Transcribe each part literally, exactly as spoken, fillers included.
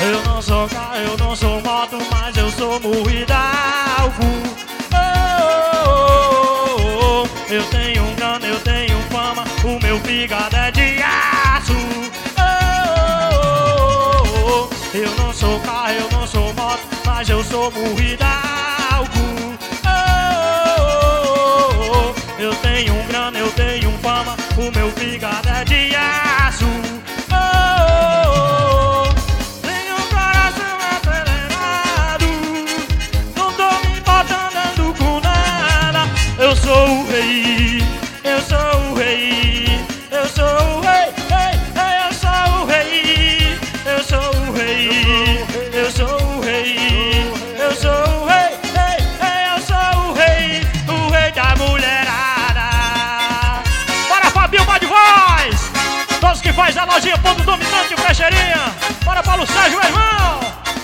Eu não sou carro, eu não sou moto, mas eu sou Hidalgo. Oh, oh, oh, oh. Eu tenho grana, eu tenho fama, o meu fígado é de aço. Oh, oh, oh, oh. Eu não sou carro, eu não sou moto, mas eu sou Hidalgo. Oh, oh, oh, oh. Eu tenho grana, eu tenho fama, o meu fígado é de aço. Eu sou o rei, eu sou o rei, eu sou o rei, ei, ei, eu sou o rei, eu sou o rei, eu sou o rei, eu sou o rei, ei, ei, eu sou o rei, o rei da mulherada. Bora, Fabinho Bad Voz, todos que faz a lojinha Ponto Dominante, Peixeirinha. Bora, Paulo Sérgio, meu irmão.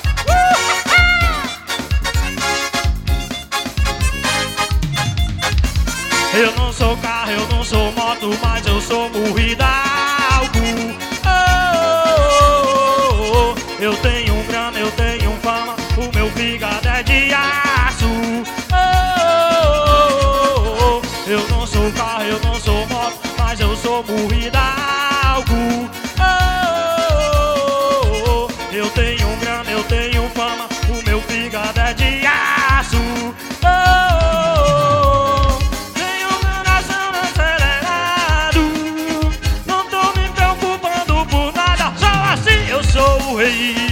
Eu não sou carro, eu não sou moto, mas eu sou Hidalgo. Oh, oh, oh, oh. Eu tenho grana, eu tenho fama, o meu fígado é de aço. Oh, oh, oh. Eu não sou carro, eu não sou moto, mas eu sou Hidalgo. Oh, oh, oh. Eu tenho grana, eu tenho fama, o meu fígado é de aço. Hey.